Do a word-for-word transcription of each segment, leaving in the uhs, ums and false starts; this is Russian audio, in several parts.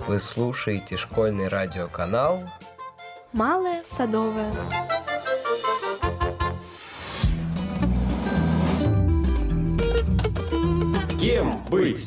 Вы слушаете школьный радиоканал «Малая Садовая». Кем быть?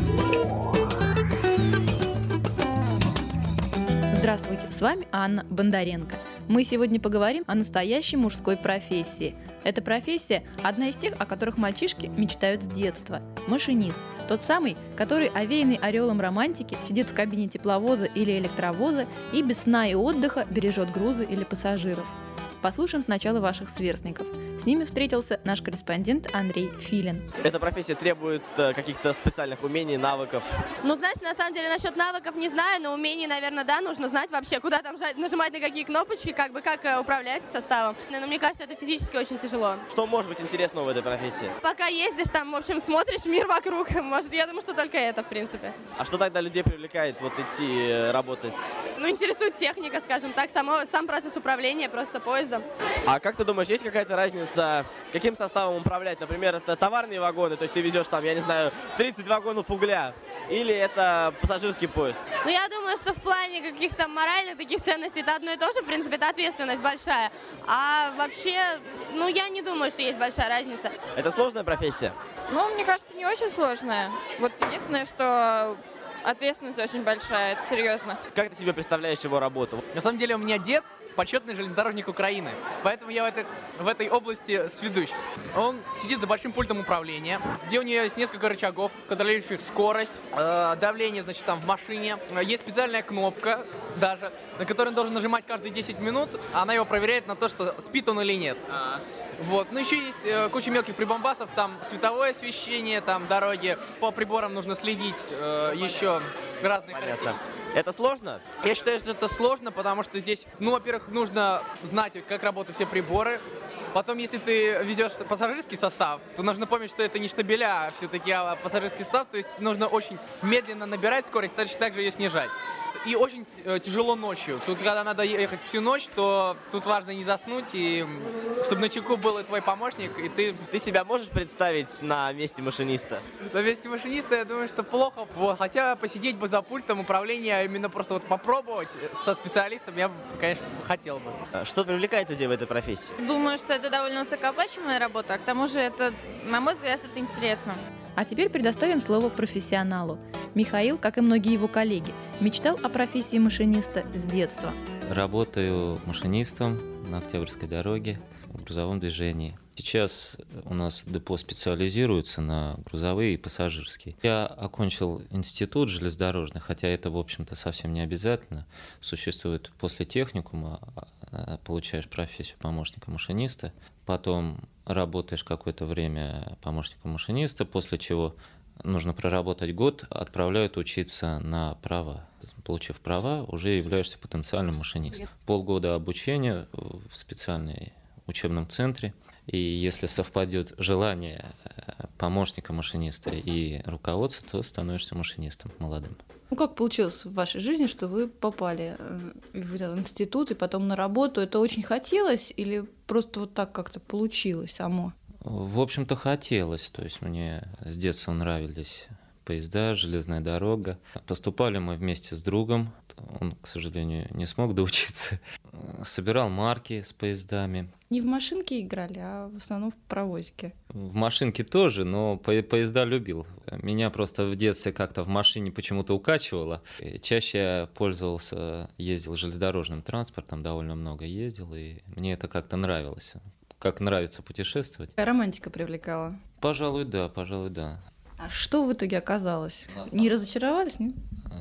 Здравствуйте, с вами Анна Бондаренко. Мы сегодня поговорим о настоящей мужской профессии. Эта профессия – одна из тех, о которых мальчишки мечтают с детства. Машинист. Тот самый, который, овеянный орелом романтики, сидит в кабине тепловоза или электровоза и без сна и отдыха бережет грузы или пассажиров. Послушаем сначала ваших сверстников. С ними встретился наш корреспондент Андрей Филин. Эта профессия требует э, каких-то специальных умений, навыков. Ну, знаешь, на самом деле насчет навыков не знаю, но умений, наверное, да, нужно знать вообще, куда там жать, нажимать на какие кнопочки, как бы как э, управлять составом. Но мне кажется, это физически очень тяжело. Что может быть интересного в этой профессии? Пока ездишь там, в общем, смотришь мир вокруг, может, я думаю, что только это, в принципе. А что тогда людей привлекает вот идти э, работать? Ну, интересует техника, скажем так, само, сам процесс управления просто поездом. А как ты думаешь, есть какая-то разница, каким составом управлять? Например, это товарные вагоны, то есть ты везешь там, я не знаю, тридцать вагонов угля, или это пассажирский поезд? Ну, я думаю, что в плане каких-то моральных таких ценностей это одно и то же, в принципе, это ответственность большая. А вообще, ну, я не думаю, что есть большая разница. Это сложная профессия? Ну, мне кажется, не очень сложная. Вот единственное, что ответственность очень большая, это серьезно. Как ты себе представляешь его работу? На самом деле у меня дед почетный железнодорожник Украины, поэтому я в этой, в этой области сведущ. Он сидит за большим пультом управления, где у него есть несколько рычагов, контролирующих скорость, э, давление, значит, там в машине. Есть специальная кнопка даже, на которую он должен нажимать каждые десять минут, она его проверяет на то, что спит он или нет. А-а-а. Вот. Ну, еще есть э, куча мелких прибамбасов, там световое освещение, там дороги, по приборам нужно следить, э, еще разные характеристики. Это сложно? Я считаю, что это сложно, потому что здесь, ну, во-первых, нужно знать, как работают все приборы. Потом, если ты везешь пассажирский состав, то нужно помнить, что это не штабеля, а все-таки а пассажирский состав, то есть нужно очень медленно набирать скорость, точно так же ее снижать. И очень э, тяжело ночью. Тут, когда надо ехать всю ночь, то тут важно не заснуть, и чтобы на чеку был и твой помощник, и ты... Ты себя можешь представить на месте машиниста? На месте машиниста, я думаю, что плохо. Вот. Хотя посидеть бы за пультом управления, именно просто вот попробовать со специалистом, я, конечно, хотел бы. Что привлекает людей в этой профессии? Думаю, что это довольно высокооплачиваемая работа, а к тому же это, на мой взгляд, это интересно. А теперь предоставим слово профессионалу. Михаил, как и многие его коллеги, мечтал о профессии машиниста с детства. Работаю машинистом на Октябрьской дороге в грузовом движении. Сейчас у нас депо специализируется на грузовые и пассажирские. Я окончил институт железнодорожный, хотя это, в общем-то, совсем не обязательно. Существует после техникума, получаешь профессию помощника машиниста, потом работаешь какое-то время помощником машиниста, после чего нужно проработать год, отправляют учиться на права. Получив права, уже являешься потенциальным машинистом. Полгода обучения в специальном учебном центре. И если совпадет желание помощника машиниста и руководства, то становишься машинистом молодым. Ну как получилось в вашей жизни, что вы попали в институт и потом на работу? Это очень хотелось или просто вот так как-то получилось само? В общем-то, хотелось. То есть мне с детства нравились поезда, железная дорога. Поступали мы вместе с другом. Он, к сожалению, не смог доучиться. Собирал марки с поездами. Не в машинке играли, а в основном в паровозике. В машинке тоже, но по- поезда любил. Меня просто в детстве как-то в машине почему-то укачивало. Чаще я пользовался, ездил железнодорожным транспортом, довольно много ездил, и мне это как-то нравилось. Как нравится путешествовать. Романтика привлекала? Пожалуй, да, пожалуй, да. А что в итоге оказалось? Не разочаровались, нет?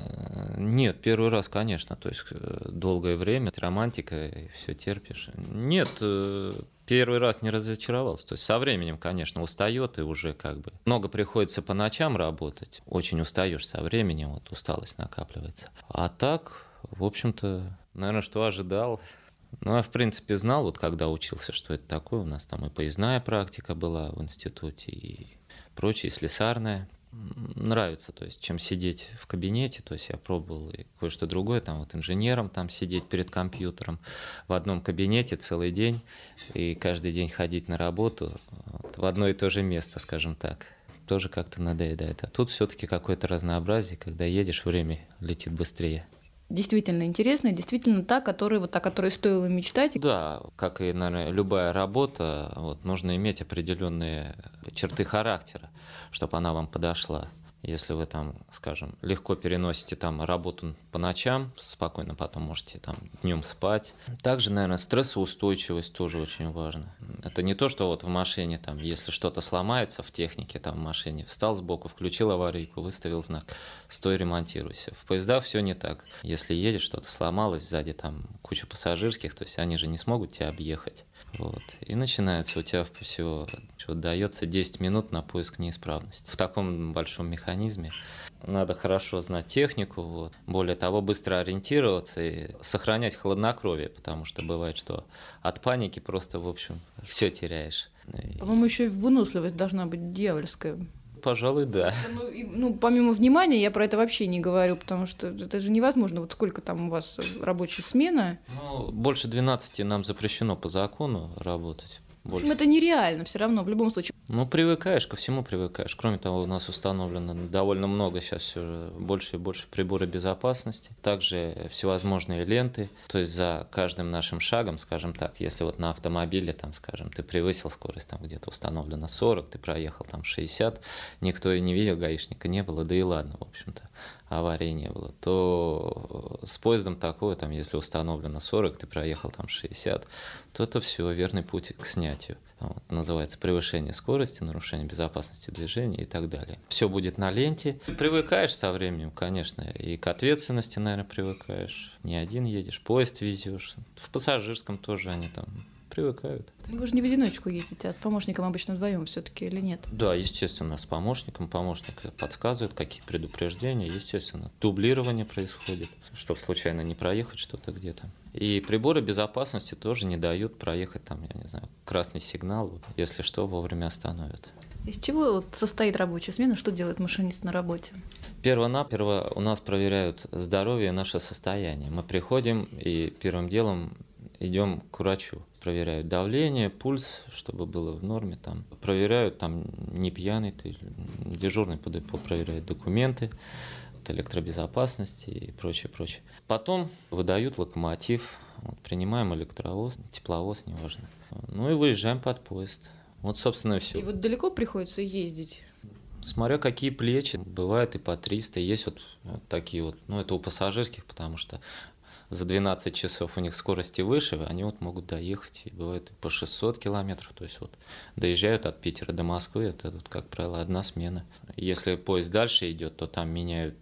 Нет, первый раз, конечно, то есть долгое время, романтика, и все терпишь. Нет, первый раз не разочаровался. То есть со временем, конечно, устает и уже как бы много приходится по ночам работать. Очень устаешь со временем, вот усталость накапливается. А так, в общем-то, наверное, что ожидал. Ну, я, в принципе, знал, вот когда учился, что это такое. У нас там и поездная практика была в институте, и прочее, и слесарная. Нравится, то есть, чем сидеть в кабинете, то есть я пробовал и кое-что другое, там вот инженером там сидеть перед компьютером в одном кабинете целый день и каждый день ходить на работу вот, в одно и то же место, скажем так. тоже как-то надоедает. А тут все-таки какое-то разнообразие, когда едешь, время летит быстрее. Действительно интересная, действительно та, которая, вот, о которой стоило мечтать. Да, как и, наверное, любая работа, вот, нужно иметь определенные черты характера, чтобы она вам подошла. Если вы там, скажем, легко переносите там работу по ночам, спокойно потом можете там днем спать. Также, наверное, стрессоустойчивость тоже очень важна. Это не то, что вот в машине, там, если что-то сломается в технике, там, в машине, встал сбоку, включил аварийку, выставил знак, стой, ремонтируйся. В поездах все не так. Если едешь, что-то сломалось, сзади там куча пассажирских, то есть они же не смогут тебя объехать. Вот. И начинается у тебя всего, что дается десять минут на поиск неисправности. В таком большом механизме надо хорошо знать технику, вот. Более того, быстро ориентироваться и сохранять хладнокровие, потому что бывает, что от паники просто, в общем, все теряешь. По-моему, еще и выносливость должна быть дьявольская. Пожалуй, да. Ну, и, ну, помимо внимания, я про это вообще не говорю, потому что это же невозможно. Вот сколько там у вас рабочая смена? Ну, больше двенадцати нам запрещено по закону работать. В общем, это нереально все равно, в любом случае. Ну, привыкаешь, ко всему привыкаешь. Кроме того, у нас установлено довольно много сейчас все больше и больше приборы безопасности. Также всевозможные ленты. То есть за каждым нашим шагом, скажем так, если вот на автомобиле, там, скажем, ты превысил скорость, там где-то установлено сорок, ты проехал там шестьдесят, никто и не видел, гаишника не было, да и ладно, в общем-то, аварии не было, то с поездом такое, там, если установлено сорок, ты проехал там шестьдесят, то это все верный путь к снятию. Вот, называется превышение скорости, нарушение безопасности движения и так далее. Все будет на ленте. Ты привыкаешь со временем, конечно, и к ответственности, наверное, привыкаешь. Не один едешь, поезд везешь. В пассажирском тоже они там привыкают. Вы же не в одиночку едете, а с помощником обычно вдвоем все-таки или нет? Да, естественно, с помощником. Помощник подсказывает, какие предупреждения. Естественно, дублирование происходит, чтобы случайно не проехать что-то где-то. И приборы безопасности тоже не дают проехать там, я не знаю, красный сигнал. Вот, если что, вовремя остановят. Из чего вот состоит рабочая смена? Что делает машинист на работе? Перво-наперво у нас проверяют здоровье и наше состояние. Мы приходим и первым делом идем к врачу. Проверяют давление, пульс, чтобы было в норме. Там. Проверяют, там не пьяный ты, дежурный по депо проверяет документы, электробезопасности и прочее, прочее. Потом выдают локомотив, вот, принимаем электровоз, тепловоз, неважно. Ну и выезжаем под поезд. Вот, собственно, и все. И вот далеко приходится ездить? Смотря какие плечи, бывает и по триста, есть вот, вот такие вот, ну это у пассажирских, потому что за двенадцать часов у них скорости выше, они вот могут доехать, и бывает и по шестьсот километров, то есть вот доезжают от Питера до Москвы, это, вот, как правило, одна смена. Если поезд дальше идет, то там меняют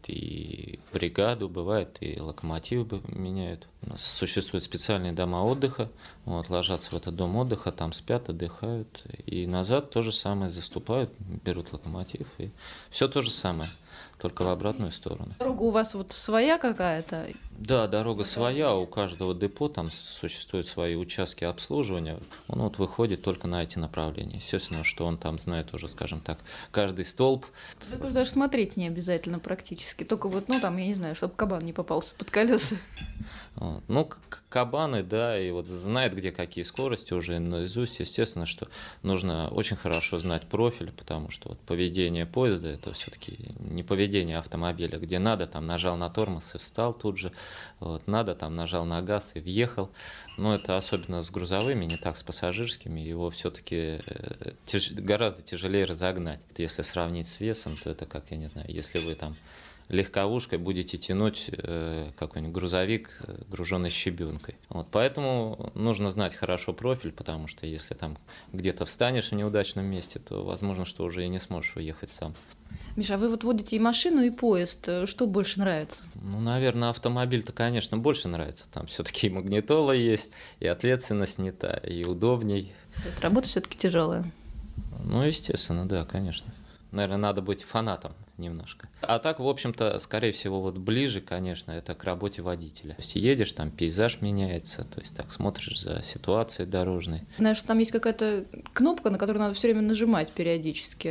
и бригаду, бывает, и локомотивы меняют. У нас существуют специальные дома отдыха, вот, ложатся в этот дом отдыха, там спят, отдыхают, и назад то же самое, заступают, берут локомотив, и все то же самое, только в обратную сторону. Дорога у вас вот своя какая-то? Да, дорога своя, у каждого депо там существуют свои участки обслуживания. Он вот выходит только на эти направления. Естественно, что он там знает уже, скажем так, каждый столб. Это даже смотреть не обязательно практически. Только вот, ну там, я не знаю, чтобы кабан не попался под колеса. Вот. Ну, кабаны, да, и вот знает, где какие скорости уже наизусть. Естественно, что нужно очень хорошо знать профиль, потому что вот поведение поезда — это все-таки не поведение автомобиля, где надо, там нажал на тормоз и встал тут же, вот, надо, там нажал на газ и въехал. Но это особенно с грузовыми, не так с пассажирскими, его все-таки тяж... гораздо тяжелее разогнать. Если сравнить с весом, то это как, я не знаю, если вы там легковушкой будете тянуть э, какой-нибудь грузовик, э, груженный щебенкой. Вот, поэтому нужно знать хорошо профиль, потому что если там где-то встанешь в неудачном месте, то возможно, что уже и не сможешь уехать сам. Миша, а вы вот водите и машину, и поезд. Что больше нравится? Ну, наверное, автомобиль-то, конечно, больше нравится. Там все-таки и магнитола есть, и ответственность не та, и удобней. То есть работа все-таки тяжелая? Ну, естественно, да, конечно. Наверное, надо быть фанатом немножко. А так, в общем-то, скорее всего, вот ближе, конечно, это к работе водителя. То есть едешь, там пейзаж меняется, то есть так смотришь за ситуацией дорожной. Знаешь, там есть какая-то кнопка, на которую надо все время нажимать периодически.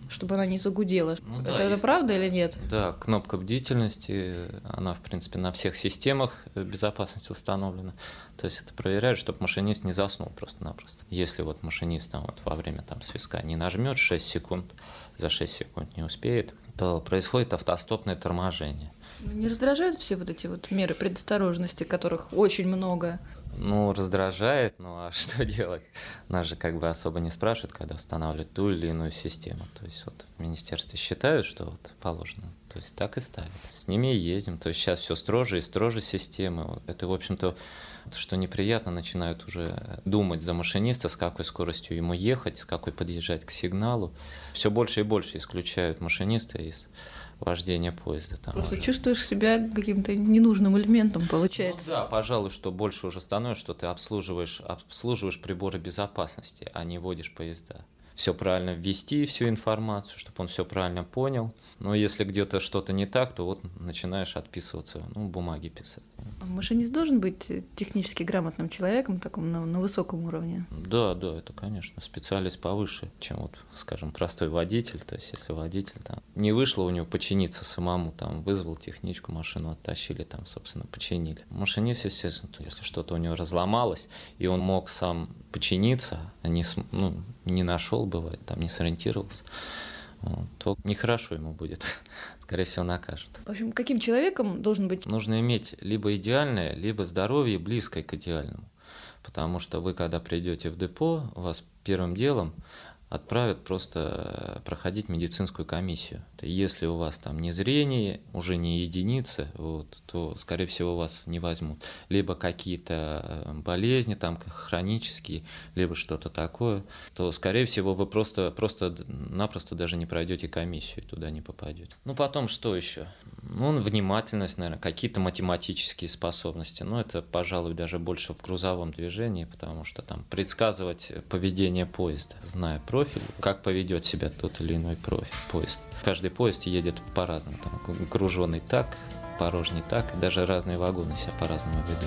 чтобы она не загудела. Ну, это да, это есть. правда или нет? Да, кнопка бдительности, она, в принципе, на всех системах безопасности установлена. То есть это проверяют, чтобы машинист не заснул просто-напросто. Если вот машинист там, вот, во время там, свистка не нажмет шесть секунд, за шесть секунд не успеет, то происходит автостопное торможение. Не раздражают все вот эти вот меры предосторожности, которых очень много? Ну, раздражает, ну а что делать? Нас же как бы особо не спрашивают, когда устанавливают ту или иную систему. То есть вот в министерстве считают, что вот положено, то есть так и ставят. С ними и ездим. То есть сейчас все строже и строже системы. Это, в общем-то, что неприятно, начинают уже думать за машиниста, с какой скоростью ему ехать, с какой подъезжать к сигналу. Все больше и больше исключают машиниста из вождения поезда. Там Просто уже. чувствуешь себя каким-то ненужным элементом, получается. Ну, да, пожалуй, что больше уже становится, что ты обслуживаешь, обслуживаешь приборы безопасности, а не водишь поезда. Все правильно ввести, всю информацию, чтобы он все правильно понял. Но если где-то что-то не так, то вот начинаешь отписываться, ну, бумаги писать. Машинист должен быть технически грамотным человеком, таком на, на высоком уровне? Да, да, это, конечно, специалист повыше, чем вот, скажем, простой водитель. То есть, если водитель там не вышло у него починиться самому, там вызвал техничку, машину оттащили, там, собственно, починили. Машинист, естественно, если что-то у него разломалось, и он мог сам починиться, а не, ну, не нашел, бывает, там не сориентировался, вот, то нехорошо ему будет. Скорее всего, накажут. В общем, каким человеком должен быть? Нужно иметь либо идеальное, либо здоровье, близкое к идеальному. Потому что вы, когда придете в депо, вас первым делом отправят просто проходить медицинскую комиссию. Если у вас там не зрение, уже не единицы, вот, то, скорее всего, вас не возьмут. Либо какие-то болезни там хронические, либо что-то такое, то, скорее всего, вы просто, просто-напросто даже не пройдете комиссию, туда не попадете. Ну, потом что еще? Ну, внимательность, наверное, какие-то математические способности. Ну, это, пожалуй, даже больше в грузовом движении, потому что там предсказывать поведение поезда, зная профиль, как поведет себя тот или иной профиль, поезд. Каждый поезд едет по-разному. Там, груженный так, порожний так, и даже разные вагоны себя по-разному ведут.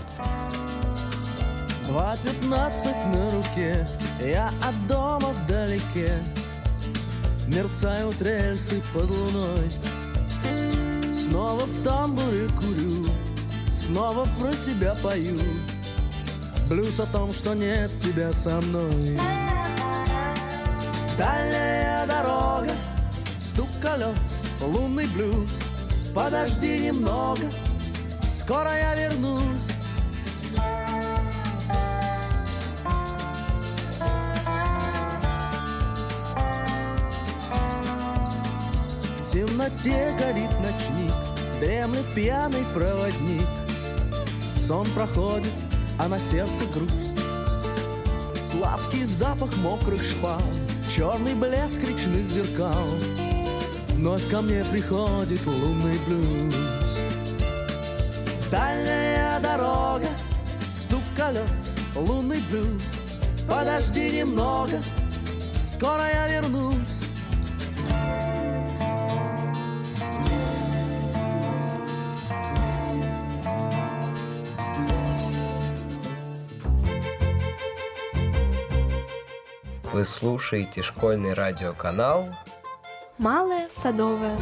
два пятнадцать на руке, я от дома вдалеке. Мерцают рельсы под луной. Снова в тамбуре курю, снова про себя пою. Блюз о том, что нет тебя со мной. Дальняя дорога, стук колес, лунный блюз. Подожди немного, скоро я вернусь. В темноте горит ночник, дремлет пьяный проводник. Сон проходит, а на сердце грусть. Сладкий запах мокрых шпал, черный блеск речных зеркал. Вновь ко мне приходит лунный блюз. Дальняя дорога, стук колес, лунный блюз. Подожди немного, скоро я вернусь. Вы слушаете школьный радиоканал «Малая Садовая».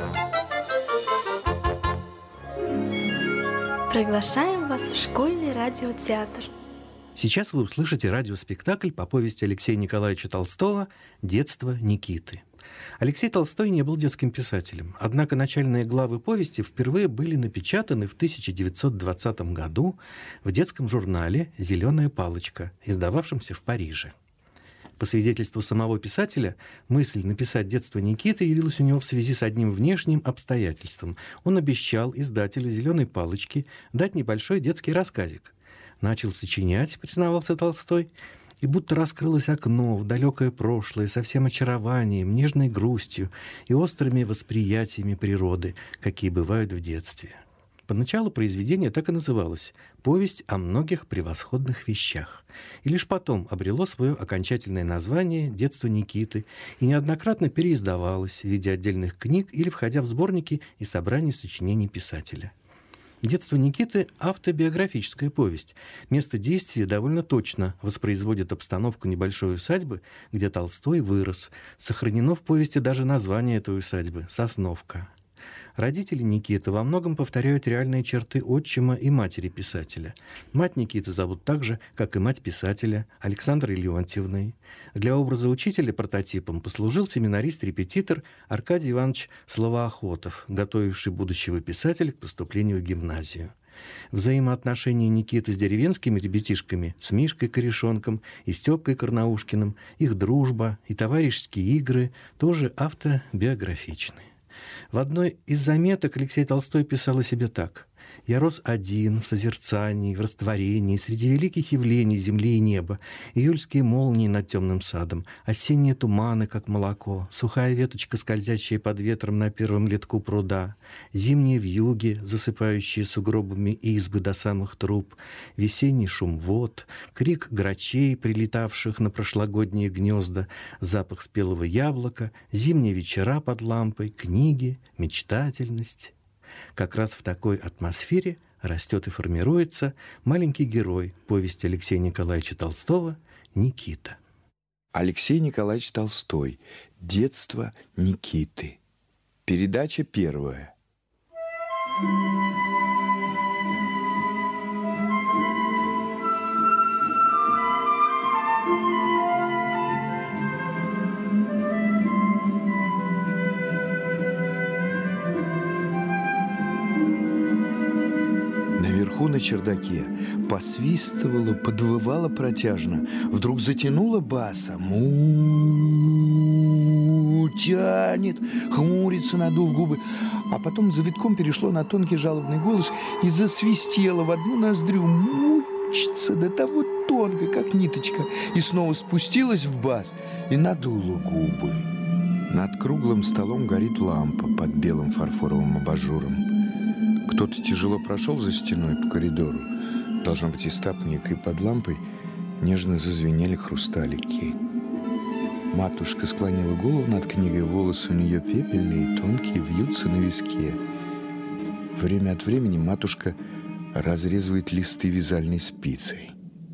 Приглашаем вас в школьный радиотеатр. Сейчас вы услышите радиоспектакль по повести Алексея Николаевича Толстого «Детство Никиты». Алексей Толстой не был детским писателем, однако начальные главы повести впервые были напечатаны в тысяча девятьсот двадцатом году в детском журнале «Зеленая палочка», издававшемся в Париже. По свидетельству самого писателя, мысль написать «Детство Никиты» явилась у него в связи с одним внешним обстоятельством. Он обещал издателю «Зеленой палочки» дать небольшой детский рассказик. Начал сочинять, признавался Толстой, и будто раскрылось окно в далекое прошлое со всем очарованием, нежной грустью и острыми восприятиями природы, какие бывают в детстве. Поначалу произведение так и называлось «Повесть о многих превосходных вещах», и лишь потом обрело свое окончательное название «Детство Никиты» и неоднократно переиздавалось в виде отдельных книг или входя в сборники и собрания сочинений писателя. «Детство Никиты» — автобиографическая повесть. Место действия довольно точно воспроизводит обстановку небольшой усадьбы, где Толстой вырос. Сохранено в повести даже название этой усадьбы — Сосновка. Родители Никиты во многом повторяют реальные черты отчима и матери писателя. Мать Никиты зовут так же, как и мать писателя, Александрой Леонтьевной. Для образа учителя прототипом послужил семинарист-репетитор Аркадий Иванович Словоохотов, готовивший будущего писателя к поступлению в гимназию. Взаимоотношения Никиты с деревенскими ребятишками, с Мишкой Корешонком и Степкой Карнаушкиным, их дружба и товарищеские игры тоже автобиографичны. В одной из заметок Алексей Толстой писал о себе так: «Я рос один, в созерцании, в растворении, среди великих явлений земли и неба, июльские молнии над темным садом, осенние туманы, как молоко, сухая веточка, скользящая под ветром на первом ледку пруда, зимние вьюги, засыпающие сугробами избы до самых труб, весенний шум вод, крик грачей, прилетавших на прошлогодние гнезда, запах спелого яблока, зимние вечера под лампой, книги, мечтательность». Как раз в такой атмосфере растет и формируется маленький герой повести Алексея Николаевича Толстого «Никита». Алексей Николаевич Толстой. Детство Никиты. Передача первая. Наверху на чердаке посвистывала, подвывала протяжно, вдруг затянула басом. Му тянет, хмурится, надув губы, а потом завитком перешло на тонкий жалобный голос и засвистело в одну ноздрю, мучится до того тонко, как ниточка, и снова спустилась в бас и надула губы. Над круглым столом горит лампа под белым фарфоровым абажуром. Кто-то тяжело прошел за стеной по коридору. Должно быть, и стапник, и под лампой нежно зазвенели хрусталики. Матушка склонила голову над книгой, волосы у нее пепельные, тонкие, вьются на виске. Время от времени матушка разрезывает листы вязальной спицей.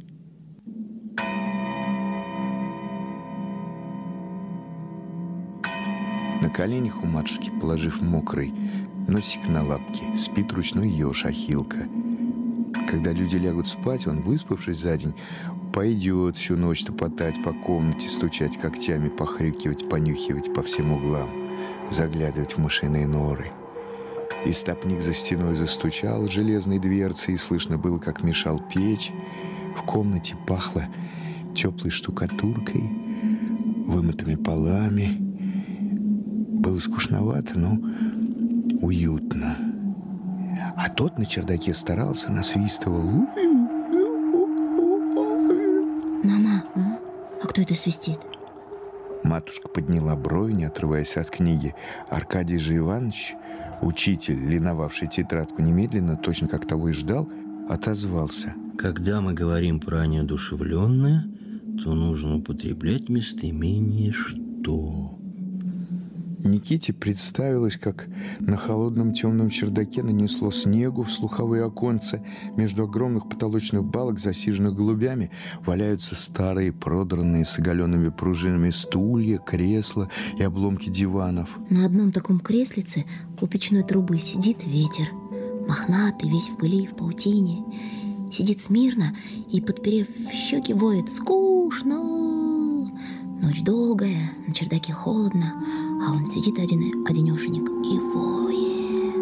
На коленях у матушки, положив мокрый носик на лапки, спит ручной еж Ахилка. Когда люди лягут спать, он, выспавшись за день, пойдет всю ночь топотать по комнате, стучать когтями, похрюкивать, понюхивать по всем углам, заглядывать в мышиные норы. И стопник за стеной застучал железной дверцей, и слышно было, как мешал печь. В комнате пахло теплой штукатуркой, вымытыми полами. Было скучновато, но уютно. А тот на чердаке старался, насвистывал. Мама, а кто это свистит? Матушка подняла брови, не отрываясь от книги. Аркадий же Иванович, учитель, линовавший тетрадку немедленно, точно как того и ждал, отозвался. Когда мы говорим про неодушевленное, то нужно употреблять местоимение «что». Никите представилось, как на холодном темном чердаке нанесло снегу в слуховые оконца. Между огромных потолочных балок, засиженных голубями, валяются старые, продранные с оголенными пружинами стулья, кресла и обломки диванов. На одном таком креслице у печной трубы сидит ветер, мохнатый, весь в пыли и в паутине. Сидит смирно и, подперев щеки, воет: «Скучно!» Ночь долгая, на чердаке холодно, а он сидит один, одинешенек и воет.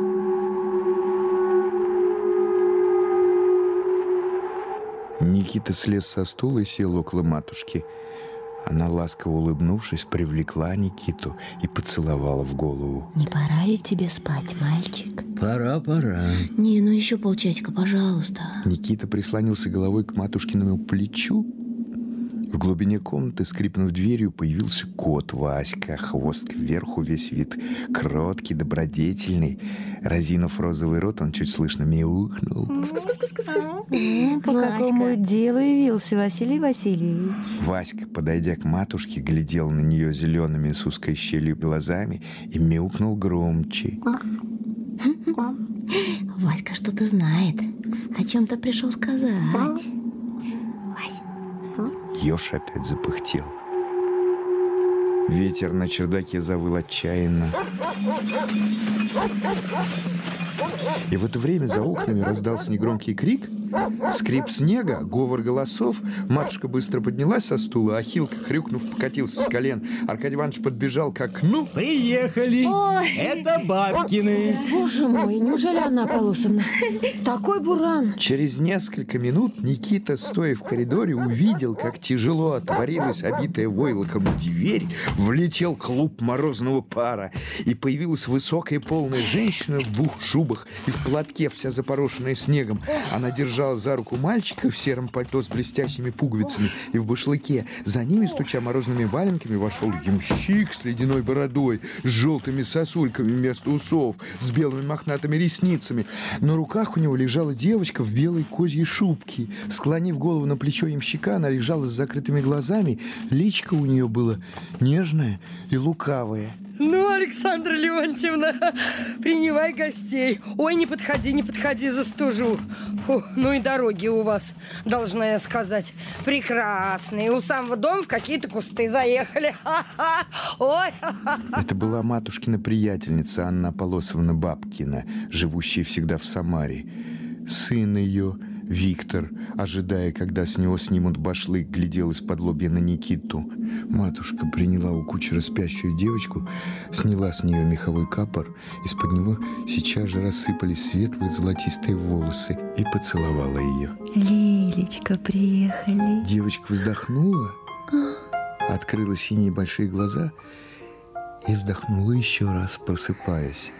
Никита слез со стула и сел около матушки. Она, ласково улыбнувшись, привлекла Никиту и поцеловала в голову. «Не пора ли тебе спать, мальчик?» «Пора, пора». «Не, ну еще полчасика, пожалуйста». Никита прислонился головой к матушкиному плечу. В глубине комнаты, скрипнув дверью, появился кот Васька. Хвост кверху, весь вид кроткий, добродетельный. Разинув розовый рот, он чуть слышно мяукнул. По какому делу явился Василий Васильевич? Васька, подойдя к матушке, глядел на нее зелеными с узкой щелью глазами и мяукнул громче. Васька что-то знает. О чем-то пришел сказать. Вась. Ёж опять запыхтел. Ветер на чердаке завыл отчаянно. И в это время за окнами раздался негромкий крик, скрип снега, говор голосов. Матушка быстро поднялась со стула, Ахилка, хрюкнув, покатился с колен. Аркадий Иванович подбежал к окну. Приехали! Ой. Это бабкины! Боже мой, неужели Анна Аполосовна? В такой буран! Через несколько минут Никита, стоя в коридоре, увидел, как тяжело отворилась обитая войлоком дверь, влетел клуб морозного пара, и появилась высокая полная женщина в двух шубах и в платке, вся запорошенная снегом. Она держала за руку мальчика в сером пальто с блестящими пуговицами и в башлыке. За ними, стуча морозными валенками, вошел ямщик с ледяной бородой, с желтыми сосульками вместо усов, с белыми мохнатыми ресницами. На руках у него лежала девочка в белой козьей шубке. Склонив голову на плечо ямщика, она лежала с закрытыми глазами. Личико у нее было нежное и лукавое. Ну, Александра Леонтьевна, принимай гостей. Ой, не подходи, не подходи, застужу. Фу, ну и дороги у вас, должна я сказать, прекрасные. У самого дома в какие-то кусты заехали. Ха-ха. Ой. Это была матушкина приятельница Анна Аполосовна Бабкина, живущая всегда в Самаре. Сын ее, Виктор, ожидая, когда с него снимут башлык, глядел из-под лобья на Никиту. Матушка приняла у кучера спящую девочку, сняла с нее меховой капор, из-под него сейчас же рассыпались светлые золотистые волосы, и поцеловала ее. Лилечка, приехали. Девочка вздохнула, открыла синие большие глаза и вздохнула еще раз, просыпаясь.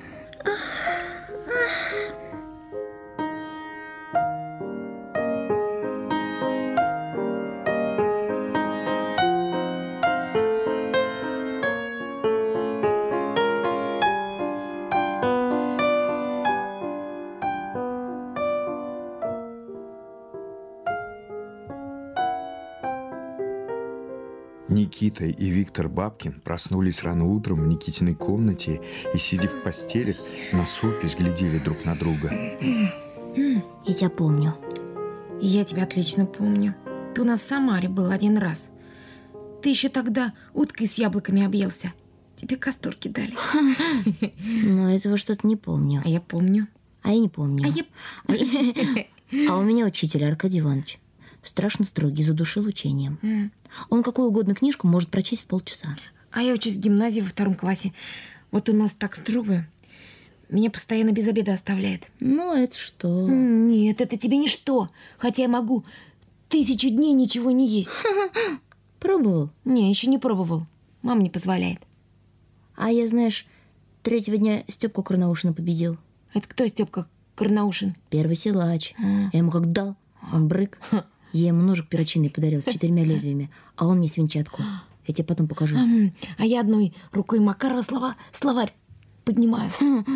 Никита и Виктор Бабкин проснулись рано утром в Никитиной комнате и, сидя в постелях, насупясь, глядели друг на друга. Я тебя помню. Я тебя отлично помню. Ты у нас в Самаре был один раз. Ты еще тогда уткой с яблоками объелся. Тебе касторки дали. Но этого что-то не помню. А я помню. А я не помню. А я... А у меня учитель Аркадий Иванович. Страшно строгий, задушил учением. Mm. Он какую угодно книжку может прочесть в полчаса. А я учусь в гимназии во втором классе. Вот у нас так строго. Меня постоянно без обеда оставляет. Ну, это что? Нет, это тебе ничто. Хотя я могу тысячу дней ничего не есть. Пробовал? Не, еще не пробовал. Мама не позволяет. А я, знаешь, третьего дня Степку Карнаушина победил. Это кто Степка Карнаушин? Первый силач. А. Я ему как дал, он брык. Я ему ножик перочинный подарил с четырьмя лезвиями, а он мне свинчатку. Я тебе потом покажу. А я одной рукой Макарова слова, словарь поднимаю.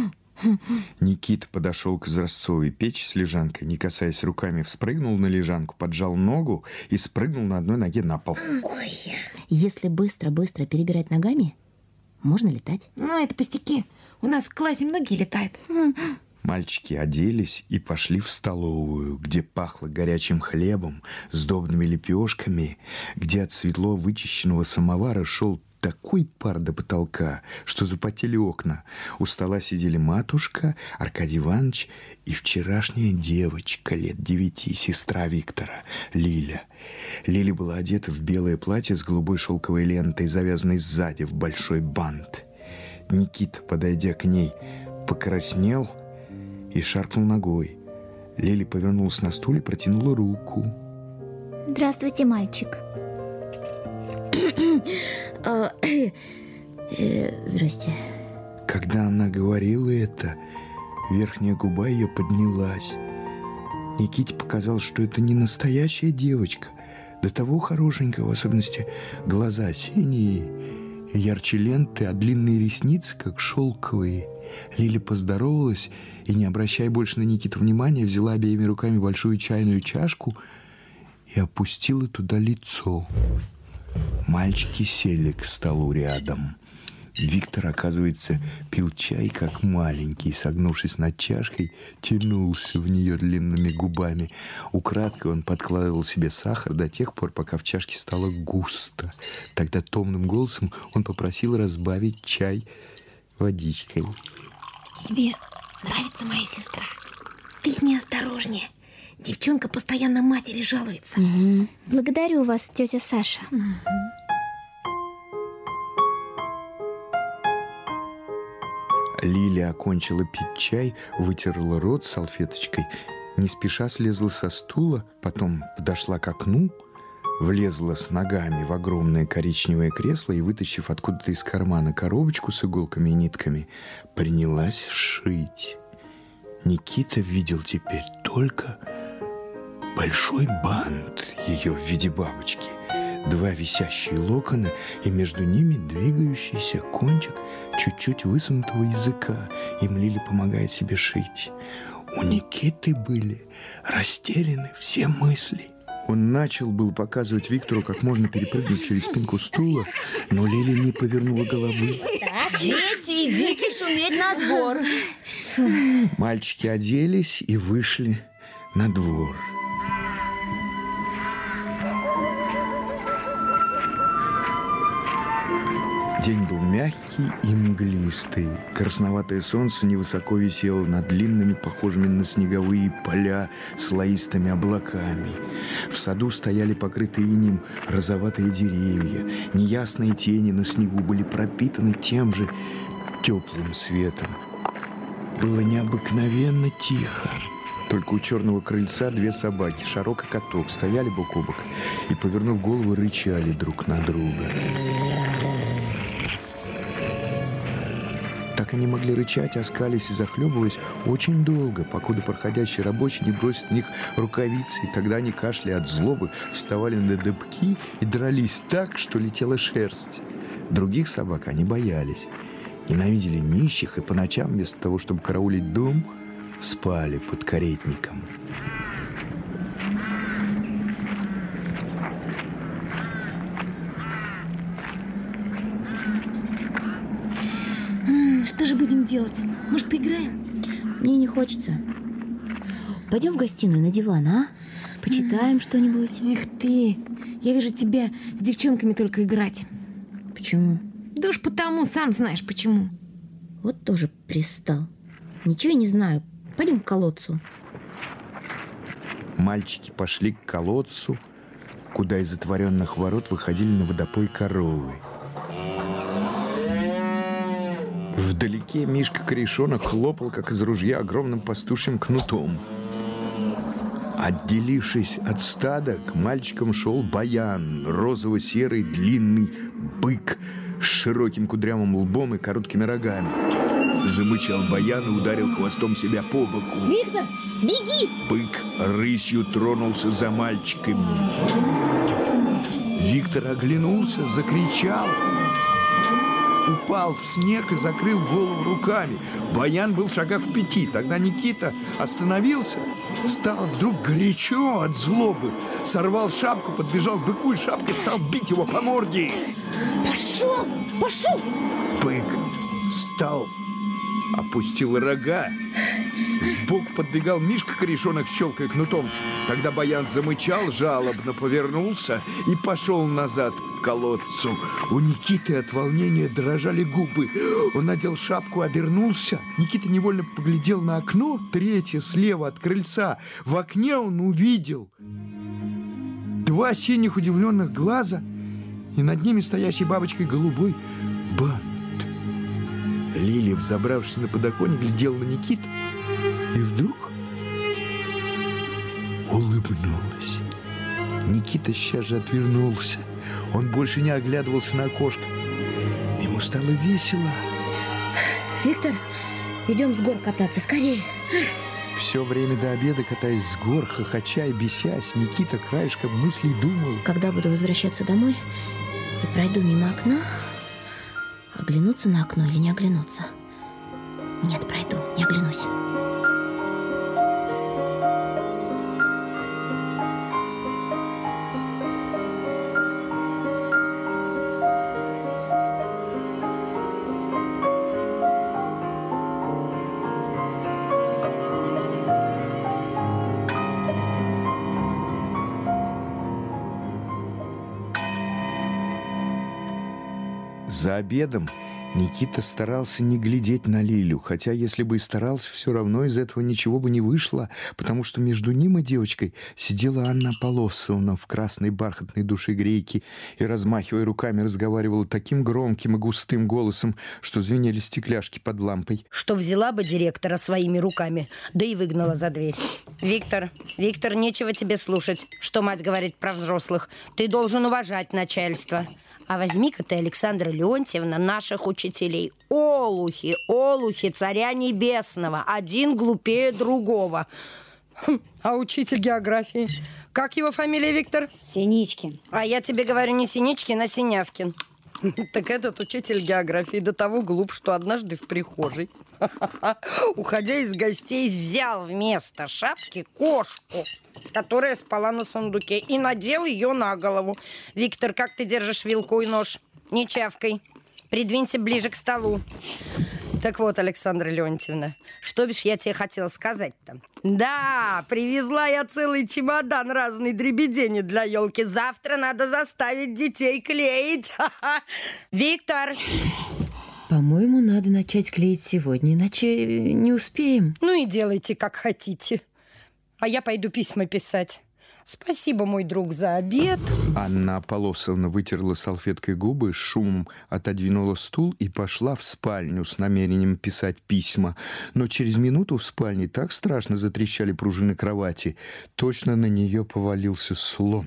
Никита подошел к изразцовой печи с лежанкой, не касаясь руками, вспрыгнул на лежанку, поджал ногу и спрыгнул на одной ноге на пол. Ой. Если быстро-быстро перебирать ногами, можно летать. Ну, это пустяки. У нас в классе многие летают. Мальчики оделись и пошли в столовую, где пахло горячим хлебом, сдобными лепешками, где от светло вычищенного самовара шел такой пар до потолка, что запотели окна. У стола сидели матушка, Аркадий Иванович и вчерашняя девочка лет девяти, сестра Виктора, Лиля. Лиля была одета в белое платье с голубой шелковой лентой, завязанной сзади в большой бант. Никита, подойдя к ней, покраснел и шаркнул ногой. Лиля повернулась на стуле, протянула руку. Здравствуйте, мальчик. Здрасте. Когда она говорила это, верхняя губа ее поднялась. Никите показалось, что это не настоящая девочка. До того хорошенькая, в особенности глаза синие, ярче ленты, а длинные ресницы, как шелковые. Лиля поздоровалась и, не обращая больше на Никиту внимания, взяла обеими руками большую чайную чашку и опустила туда лицо. Мальчики сели к столу рядом. Виктор, оказывается, пил чай как маленький, согнувшись над чашкой, тянулся в нее длинными губами. Украдкой он подкладывал себе сахар до тех пор, пока в чашке стало густо. Тогда томным голосом он попросил разбавить чай водичкой. Тебе нравится моя сестра? Ты с ней осторожнее. Девчонка постоянно матери жалуется. Угу. Благодарю вас, тетя Саша. Угу. Лиля окончила пить чай, вытерла рот салфеточкой, не спеша слезла со стула, потом подошла к окну, влезла с ногами в огромное коричневое кресло и, вытащив откуда-то из кармана коробочку с иголками и нитками, принялась шить. Никита видел теперь только большой бант ее в виде бабочки, два висящие локона и между ними двигающийся кончик чуть-чуть высунутого языка. Им Лиля помогает себе шить. У Никиты были растеряны все мысли. Он начал был показывать Виктору, как можно перепрыгнуть через спинку стула, но Лиля не повернула головы. Так, дети, идите шуметь на двор. Мальчики оделись и вышли на двор. День был мягкий и мглистый. Красноватое солнце невысоко висело над длинными, похожими на снеговые поля, слоистыми облаками. В саду стояли покрытые инеем розоватые деревья. Неясные тени на снегу были пропитаны тем же теплым светом. Было необыкновенно тихо. Только у черного крыльца две собаки, Шарок и Каток, стояли бок о бок и, повернув голову, рычали друг на друга. Так они могли рычать, оскались и захлебываясь очень долго, покуда проходящий рабочий не бросит в них рукавицы, и тогда они, кашляя от злобы, вставали на дыбки и дрались так, что летела шерсть. Других собак они боялись, ненавидели нищих и по ночам, вместо того, чтобы караулить дом, спали под каретником. Что же будем делать? Может, поиграем? Мне не хочется. Пойдем в гостиную на диван, а? Почитаем что-нибудь. Эх ты, я вижу тебя с девчонками только играть. Почему? Да уж потому, сам знаешь почему. Вот тоже пристал. Ничего не знаю. Пойдем к колодцу. Мальчики пошли к колодцу, куда из затворенных ворот выходили на водопой коровы. Вдалеке Мишка-корешонок хлопал, как из ружья, огромным пастушьим кнутом. Отделившись от стада, к мальчикам шел Баян, розово-серый длинный бык с широким кудрявым лбом и короткими рогами. Замычал Баян и ударил хвостом себя по боку. Виктор, беги! Бык рысью тронулся за мальчиками. Виктор оглянулся, закричал, упал в снег и закрыл голову руками. Баян был в шагах в пяти. Тогда Никита остановился, стал вдруг горячо от злобы, сорвал шапку, подбежал к быку и шапкой стал бить его по морде. Пошел! Пошел! Бык стал, опустил рога. Сбоку подбегал Мишка-корешонок, щелкая кнутом. Тогда Баян замычал, жалобно повернулся и пошел назад к колодцу. У Никиты от волнения дрожали губы. Он надел шапку, обернулся. Никита невольно поглядел на окно, третье слева от крыльца. В окне он увидел два синих удивленных глаза и над ними стоящий бабочкой голубой бант. Лиля, взобравшись на подоконник, глядела на Никиту и вдруг улыбнулась. Никита сейчас же отвернулся. Он больше не оглядывался на окошко. Ему стало весело. Виктор, идем с гор кататься, скорее. Все время до обеда, катаясь с гор, хохоча и бесясь, Никита краешком мыслей думал: когда буду возвращаться домой и пройду мимо окна, оглянуться на окно или не оглянуться? Нет, пройду, не оглянусь. За обедом Никита старался не глядеть на Лилю, хотя если бы и старался, все равно из этого ничего бы не вышло, потому что между ним и девочкой сидела Анна Аполлосовна в красной бархатной душегрейке и, размахивая руками, разговаривала таким громким и густым голосом, что звенели стекляшки под лампой. Что взяла бы директора своими руками, да и выгнала за дверь. Виктор, Виктор, нечего тебе слушать, что мать говорит про взрослых. Ты должен уважать начальство. А возьми-ка ты, Александра Леонтьевна, наших учителей. Олухи, олухи царя небесного. Один глупее другого. Хм, а учитель географии? Как его фамилия, Виктор? Синичкин. А я тебе говорю не Синичкин, а Синявкин. Так этот учитель географии до того глуп, что однажды в прихожей, уходя из гостей, взял вместо шапки кошку, которая спала на сундуке, и надел ее на голову. Виктор, как ты держишь вилку и нож? Не чавкай. Придвинься ближе к столу. Так вот, Александра Леонтьевна, что бишь я тебе хотела сказать-то? Да, привезла я целый чемодан разной дребедени для елки. Завтра надо заставить детей клеить. Виктор! По-моему, надо начать клеить сегодня, иначе не успеем. Ну и делайте, как хотите. А я пойду письма писать. Спасибо, мой друг, за обед. Анна Аполлосовна вытерла салфеткой губы, шумом отодвинула стул и пошла в спальню с намерением писать письма. Но через минуту в спальне так страшно затрещали пружины кровати. Точно на нее повалился слон.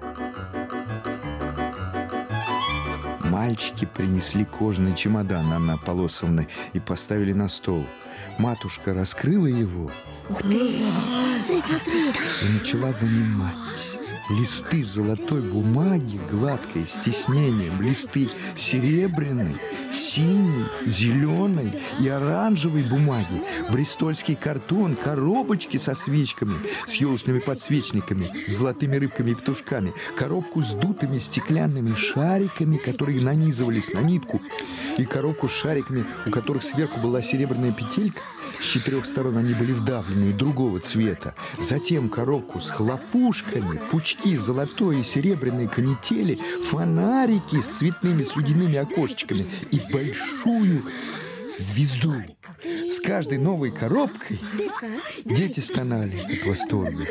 Мальчики принесли кожаный чемодан Анны Аполлосовны и поставили на стол. Матушка раскрыла его. Ух ты! Ты смотри! И начала вынимать. Листы золотой бумаги, гладкой, с тиснением, листы серебряной, синей, зеленой и оранжевой бумаги, бристольский картон, коробочки со свечками, с елочными подсвечниками, с золотыми рыбками и петушками, коробку с дутыми стеклянными шариками, которые нанизывались на нитку, и коробку с шариками, у которых сверху была серебряная петелька, с четырех сторон они были вдавлены другого цвета. Затем коробку с хлопушками, пучки золотой и серебряной канители, фонарики с цветными слюдяными окошечками и большую звезду. С каждой новой коробкой дети стонали от восторга.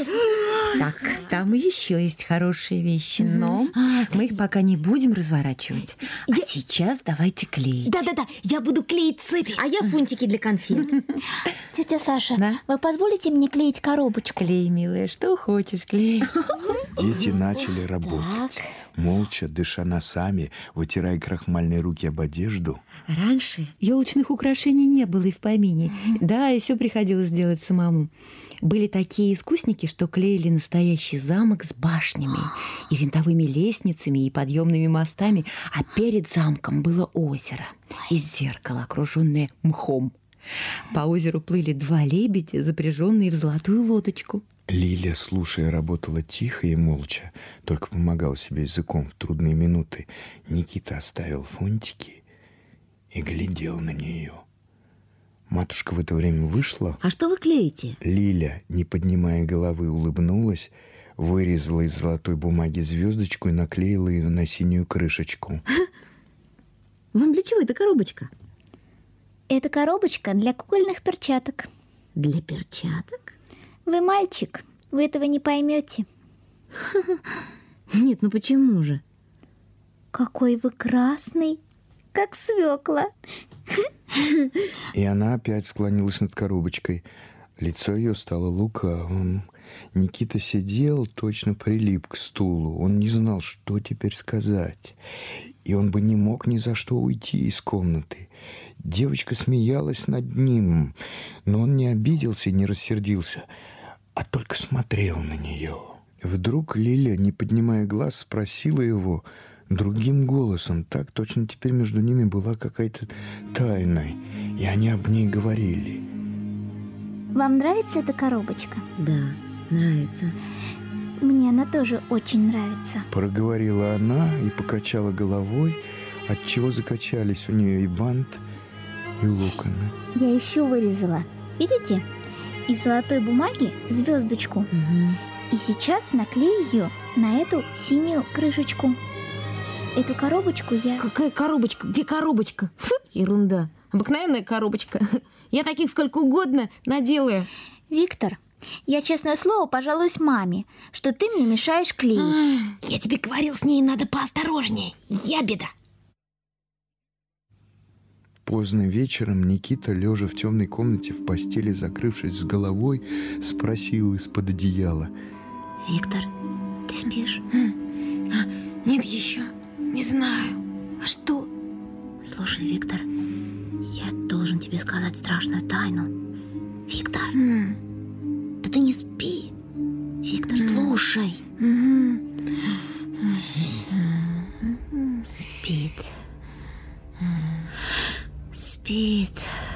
Так, там еще есть хорошие вещи, но мы их пока не будем разворачивать. А я... сейчас давайте клеить. Да-да-да, я буду клеить цепи, а я фунтики для конфет. Тетя Саша, да? Вы позволите мне клеить коробочку? Клей, милая, что хочешь, клей. Дети начали работать, молча, дыша носами, вытирая крахмальные руки об одежду. Раньше елочных украшений не было и в помине. Да, и все приходилось делать самому. Были такие искусники, что клеили настоящий замок с башнями и винтовыми лестницами и подъемными мостами, а перед замком было озеро из зеркала, окруженное мхом. По озеру плыли два лебедя, запряженные в золотую лодочку. Лиля, слушая, работала тихо и молча, только помогала себе языком в трудные минуты. Никита оставил фунтики и глядел на нее. Матушка в это время вышла. А что вы клеите? Лиля, не поднимая головы, улыбнулась, вырезала из золотой бумаги звездочку и наклеила ее на синюю крышечку. Вам для чего эта коробочка? Это коробочка для кукольных перчаток. Для перчаток? Вы мальчик, вы этого не поймете. Нет, ну почему же? Какой вы красный, как свекла. И она опять склонилась над коробочкой. Лицо ее стало лукавым. Никита сидел, точно прилип к стулу. Он не знал, что теперь сказать. И он бы не мог ни за что уйти из комнаты. Девочка смеялась над ним, но он не обиделся и не рассердился, а только смотрел на нее. Вдруг Лиля, не поднимая глаз, спросила его другим голосом. Так точно теперь между ними была какая-то тайна, и они об ней говорили. Вам нравится эта коробочка? Да, нравится. Мне она тоже очень нравится. Проговорила она и покачала головой, отчего закачались у нее и бант, и локоны. Я еще вырезала, видите, из золотой бумаги звездочку. Угу. И сейчас наклею ее на эту синюю крышечку. Эту коробочку я... Какая коробочка? Где коробочка? Фу, ерунда. Обыкновенная коробочка. Я таких сколько угодно наделаю. Виктор, я, честное слово, пожалуюсь маме, что ты мне мешаешь клеить. Я тебе говорил, с ней надо поосторожнее. Я беда. Поздно вечером Никита, лежа в темной комнате в постели, закрывшись с головой, спросил из-под одеяла: Виктор, ты спишь? А, нет еще. Не знаю. А что? Слушай, Виктор, я должен тебе сказать страшную тайну. Виктор, mm. да ты не спи. Виктор, mm. слушай. Mm-hmm. Спит. Спит.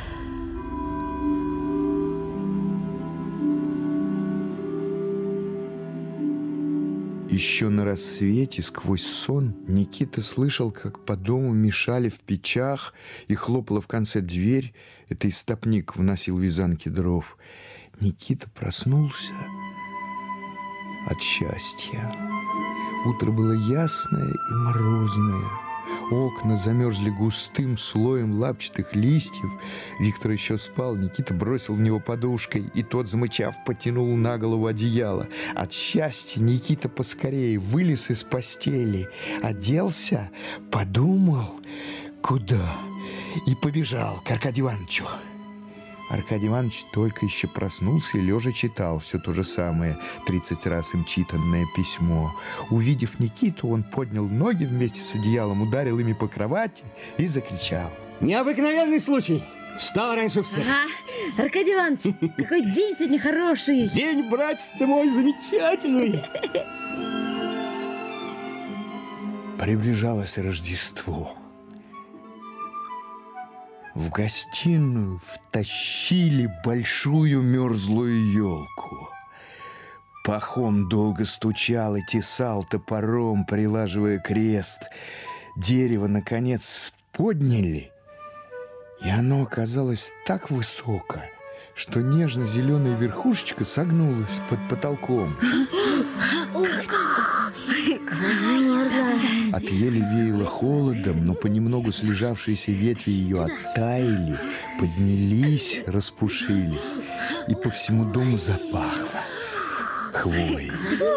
Еще на рассвете сквозь сон Никита слышал, как по дому мешали в печах и хлопала в конце дверь. Это истопник вносил вязанки дров. Никита проснулся от счастья. Утро было ясное и морозное. Окна замерзли густым слоем лапчатых листьев. Виктор еще спал. Никита бросил в него подушкой, и тот, замычав, потянул на голову одеяло. От счастья Никита поскорее вылез из постели, оделся, подумал, куда, и побежал к Аркадию Ивановичу. Аркадий Иванович только еще проснулся и лежа читал все то же самое, тридцать раз им читанное письмо. Увидев Никиту, он поднял ноги вместе с одеялом, ударил ими по кровати и закричал: необыкновенный случай! Встал раньше всех. Ага. Аркадий Иванович, какой день сегодня хороший! День, братец ты мой, замечательный! Приближалось Рождество. В гостиную втащили большую мерзлую елку. Пахом долго стучал и тесал топором, прилаживая крест. Дерево, наконец, подняли, и оно оказалось так высоко, что нежно-зеленая верхушечка согнулась под потолком. Замерзла. От ели веяло холодом, но понемногу слежавшиеся ветви ее оттаяли, поднялись, распушились, и по всему дому запахло хвоей.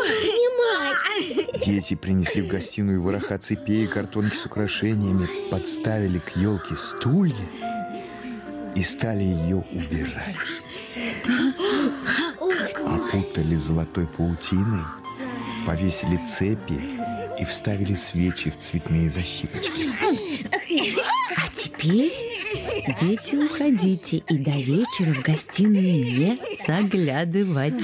Дети принесли в гостиную вороха цепей и картонки с украшениями, подставили к елке стулья и стали ее убирать. Опутали золотой паутиной, повесили цепи и вставили свечи в цветные защипочки. А теперь, дети, уходите и до вечера в гостиную не заглядывать.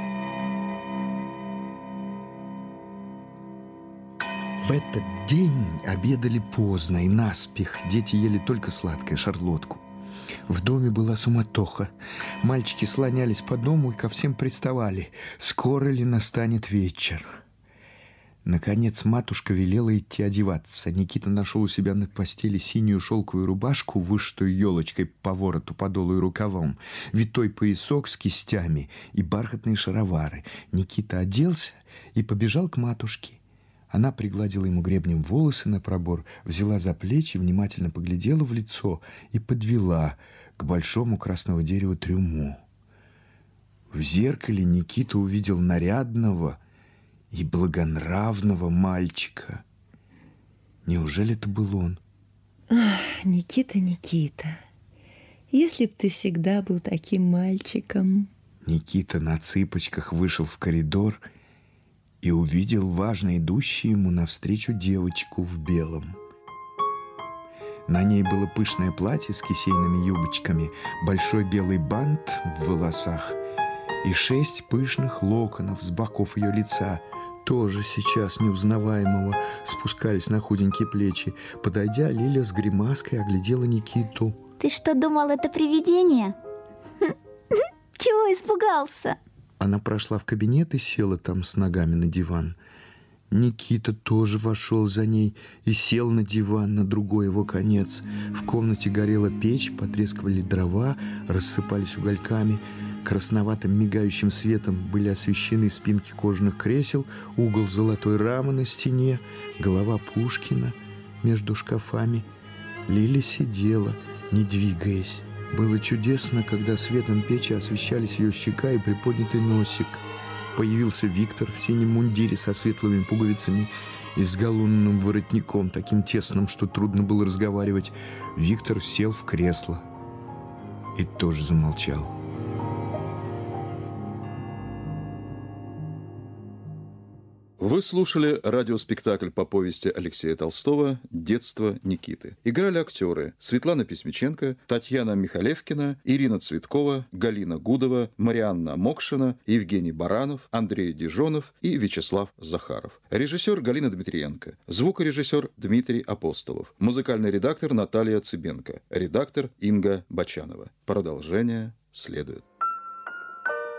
В этот день обедали поздно и наспех. Дети ели только сладкое, шарлотку. В доме была суматоха. Мальчики слонялись по дому и ко всем приставали. Скоро ли настанет вечер? Наконец матушка велела идти одеваться. Никита нашел у себя на постели синюю шелковую рубашку, вышитую елочкой по вороту, подолу и рукавам, витой поясок с кистями и бархатные шаровары. Никита оделся и побежал к матушке. Она пригладила ему гребнем волосы на пробор, взяла за плечи, внимательно поглядела в лицо и подвела к большому красного дерева трюму. В зеркале Никита увидел нарядного и благонравного мальчика. Неужели это был он? Ах, Никита, Никита, если б ты всегда был таким мальчиком. Никита на цыпочках вышел в коридор и увидел важно идущую ему навстречу девочку в белом. На ней было пышное платье с кисейными юбочками, большой белый бант в волосах и шесть пышных локонов с боков ее лица, тоже сейчас неузнаваемого, спускались на худенькие плечи. Подойдя, Лиля с гримаской оглядела Никиту. Ты что, думал, это привидение? Чего испугался? Она прошла в кабинет и села там с ногами на диван. Никита тоже вошел за ней и сел на диван на другой его конец. В комнате горела печь, потрескивали дрова, рассыпались угольками. Красноватым мигающим светом были освещены спинки кожаных кресел, угол золотой рамы на стене, голова Пушкина между шкафами. Лиля сидела, не двигаясь. Было чудесно, когда светом печи освещались ее щека и приподнятый носик. Появился Виктор в синем мундире со светлыми пуговицами и с галунным воротником, таким тесным, что трудно было разговаривать. Виктор сел в кресло и тоже замолчал. Вы слушали радиоспектакль по повести Алексея Толстого «Детство Никиты». Играли актеры Светлана Письмиченко, Татьяна Михалевкина, Ирина Цветкова, Галина Гудова, Марианна Мокшина, Евгений Баранов, Андрей Дижонов и Вячеслав Захаров. Режиссер Галина Дмитриенко. Звукорежиссер Дмитрий Апостолов. Музыкальный редактор Наталья Цыбенко. Редактор Инга Бочанова. Продолжение следует.